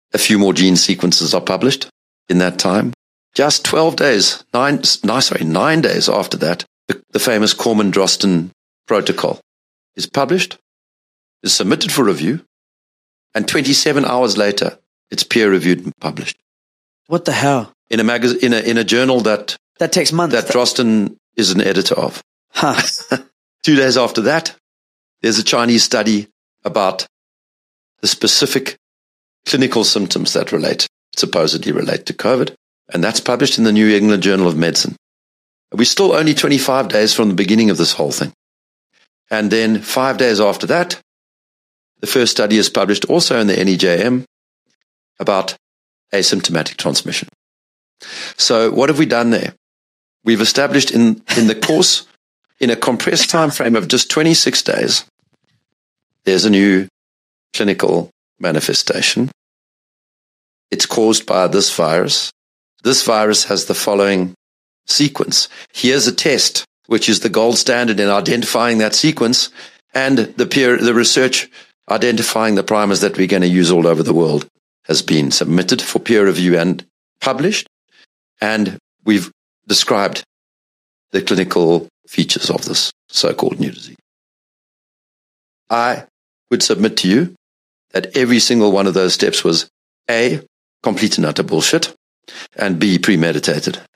a few more gene sequences are published in that time. Just 9 days after that, the famous Corman-Drosten protocol is published, is submitted for review, and 27 hours later, it's peer-reviewed and published. What the hell? In a journal that takes months. That Drosten is an editor of. Huh. 2 days after that, there's a Chinese study about the specific clinical symptoms that supposedly relate to COVID. And that's published in the New England Journal of Medicine. We're still only 25 days from the beginning of this whole thing. And then 5 days after that, the first study is published also in the NEJM about asymptomatic transmission. So what have we done there? We've established in the course, in a compressed time frame of just 26 days, there's a new clinical manifestation. It's caused by this virus. This virus has the following sequence. Here's a test, which is the gold standard in identifying that sequence, and the research identifying the primers that we're going to use all over the world has been submitted for peer review and published, and we've described the clinical features of this so-called new disease. I would submit to you that every single one of those steps was A, complete and utter bullshit, and B, premeditated.